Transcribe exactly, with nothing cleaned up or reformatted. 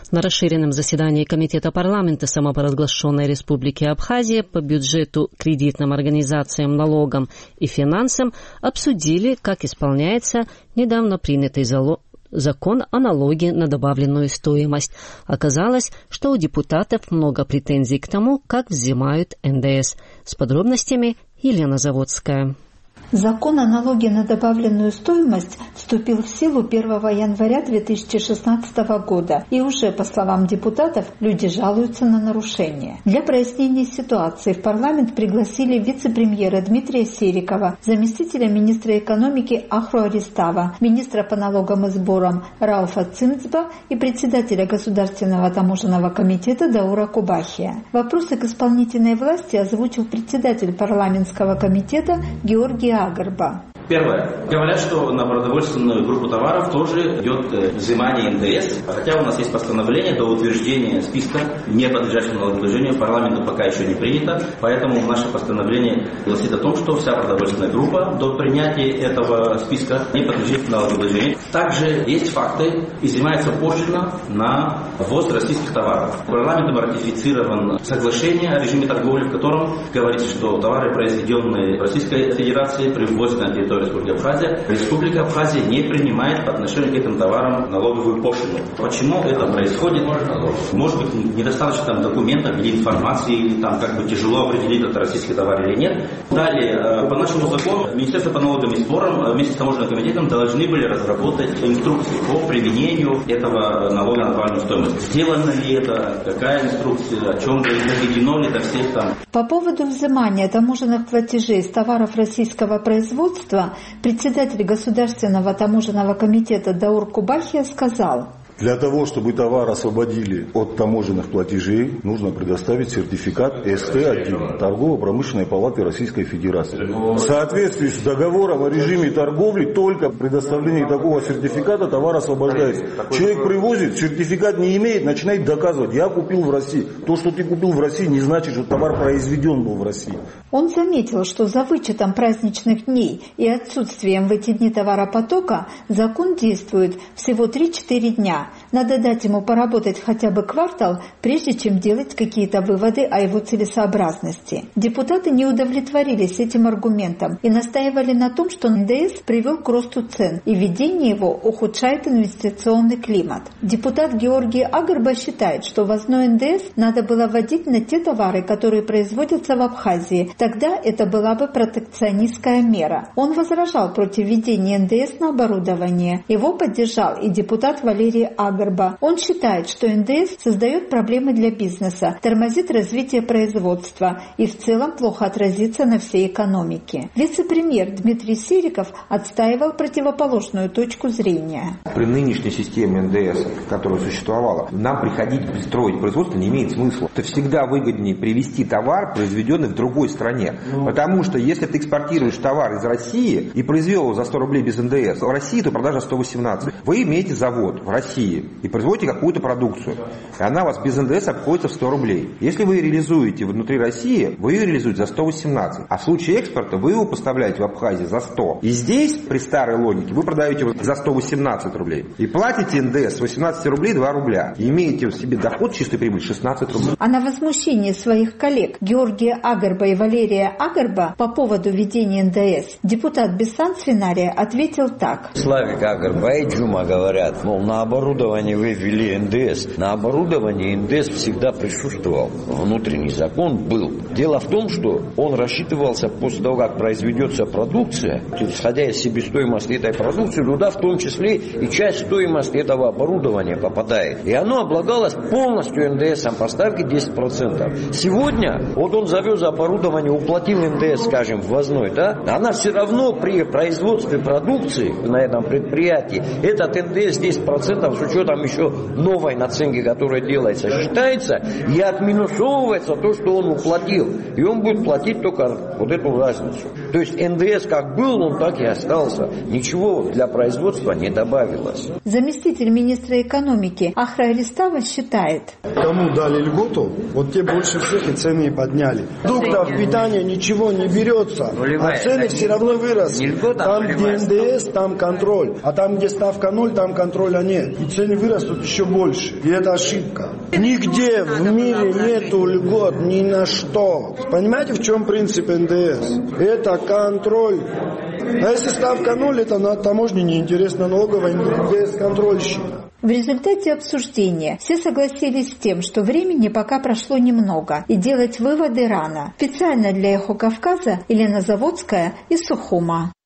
На расширенном заседании Комитета парламента самопровозглашенной Республики Абхазия по бюджету, кредитным организациям, налогам и финансам обсудили, как исполняется недавно принятый залог закон о налоге на добавленную стоимость. Оказалось, что у депутатов много претензий к тому, как взимают эн дэ эс. С подробностями Елена Заводская. Закон о налоге на добавленную стоимость вступил в силу первого января две тысячи шестнадцатого года, и уже, по словам депутатов, люди жалуются на нарушения. Для прояснения ситуации в парламент пригласили вице-премьера Дмитрия Серикова, заместителя министра экономики Ахру Аристава, министра по налогам и сборам Рауфа Цимцба и председателя Государственного таможенного комитета Даура Кубахия. Вопросы к исполнительной власти озвучил председатель парламентского комитета Георгий Агарба. Первое. Говорят, что на продовольственную группу товаров тоже идет взимание эн дэ эс, хотя у нас есть постановление до утверждения списка, не подлежащего налогообложению, парламенту пока еще не принято, поэтому наше постановление гласит о том, что вся продовольственная группа до принятия этого списка не подлежит налогообложению. Также есть факты, изымается пошлина на ввоз российских товаров. Парламентом ратифицировано соглашение о режиме торговли, в котором говорится, что товары, произведенные в Российской Федерации, при ввозе на территорию Республики Абхазия, Республика Абхазия не принимает по отношению к этим товарам налоговую пошлину. Почему это происходит? Может быть, недостаточно там документов или информации, или там как бы тяжело определить, это российский товар или нет. Далее, по нашему закону, Министерство по налогам и сборам вместе с таможенным комитетом должны были разработать инструкции по применению этого налога на добавленную стоимость. Сделано ли это? Какая инструкция? О чем доведено ли до всех там? По поводу взимания таможенных платежей с товаров российского производства председатель Государственного таможенного комитета Даур Кубахия сказал: для того, чтобы товар освободили от таможенных платежей, нужно предоставить сертификат эс тэ один Торгово-промышленной палаты Российской Федерации. В соответствии с договором о режиме торговли, только предоставление такого сертификата товар освобождается. Человек привозит, сертификат не имеет, начинает доказывать: я купил в России. То, что ты купил в России, не значит, что товар произведен был в России. Он заметил, что за вычетом праздничных дней и отсутствием в эти дни товаропотока закон действует всего три-четыре дня. Надо дать ему поработать хотя бы квартал, прежде чем делать какие-то выводы о его целесообразности. Депутаты не удовлетворились этим аргументом и настаивали на том, что эн дэ эс привел к росту цен, и введение его ухудшает инвестиционный климат. Депутат Георгий Агарба считает, что ввозной эн дэ эс надо было вводить на те товары, которые производятся в Абхазии. Тогда это была бы протекционистская мера. Он возражал против введения эн дэ эс на оборудование. Его поддержал и депутат Валерий Агарба. Он считает, что эн дэ эс создает проблемы для бизнеса, тормозит развитие производства и в целом плохо отразится на всей экономике. Вице-премьер Дмитрий Сериков отстаивал противоположную точку зрения. При нынешней системе эн дэ эс, которая существовала, нам приходить строить производство не имеет смысла. Это всегда выгоднее привезти товар, произведенный в другой стране. Потому что если ты экспортируешь товар из России и произвел его за сто рублей без эн дэ эс, в России то продажа сто восемнадцать. Вы имеете завод в России и производите какую-то продукцию, и она у вас без эн дэ эс обходится в сто рублей. Если вы ее реализуете внутри России, вы ее реализуете за сто восемнадцать, а в случае экспорта вы его поставляете в Абхазию за сто. И здесь, при старой логике, вы продаете его за сто восемнадцать рублей и платите эн дэ эс с восемнадцати рублей два рубля. И имеете в себе доход чистой прибыли шестнадцать рублей. А на возмущение своих коллег Георгия Агарба и Валерия Агарба по поводу введения эн дэ эс депутат Бесан Свинария ответил так. Славик Агарба и Джума говорят, мол, на оборудование вы ввели эн дэ эс. На оборудование эн дэ эс всегда присутствовал. Внутренний закон был. Дело в том, что он рассчитывался после того, как произведется продукция, исходя из себестоимости этой продукции, туда в том числе и часть стоимости этого оборудования попадает. И оно облагалось полностью эн дэ эсом по ставке десять процентов. Сегодня, вот он завез оборудование, уплатил эн дэ эс, скажем, ввозной, да, она все равно при производстве продукции на этом предприятии, этот эн дэ эс десять процентов с учетом еще новой наценки, которая делается, считается и отминусовывается то, что он уплатил. И он будет платить только вот эту разницу. То есть эн дэ эс как был, он так и остался. Ничего для производства не добавилось. Заместитель министра экономики Ахра Аристава считает: кому дали льготу, вот те больше всех и цены подняли. Продуктов питания ничего не берется, а цены все равно выросли. Там, где эн дэ эс, там контроль. А там, где ставка ноль, там контроля нет. И цены вырастут еще больше. И это ошибка. Нигде в мире нету льгот ни на что. Понимаете, в чем принцип эн дэ эс? Это контроль. А если ставка ноль, это на таможне неинтересно, налоговая, эн дэ эс-контрольщина. В результате обсуждения все согласились с тем, что времени пока прошло немного, и делать выводы рано. Специально для «Эхо Кавказа» Елена Заводская из Сухума.